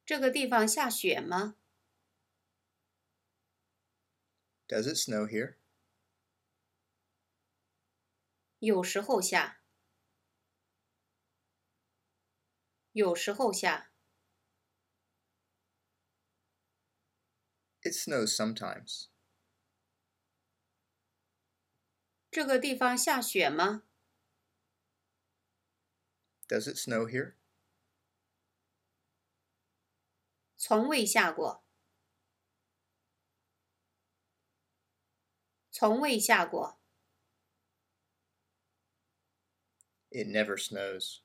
这个地方下雪吗？ Does it snow here? 有时候下，有时候下。 It snows sometimes. 这个地方下雪吗？ Does it snow here? 从未下过，从未下过。 It never snows.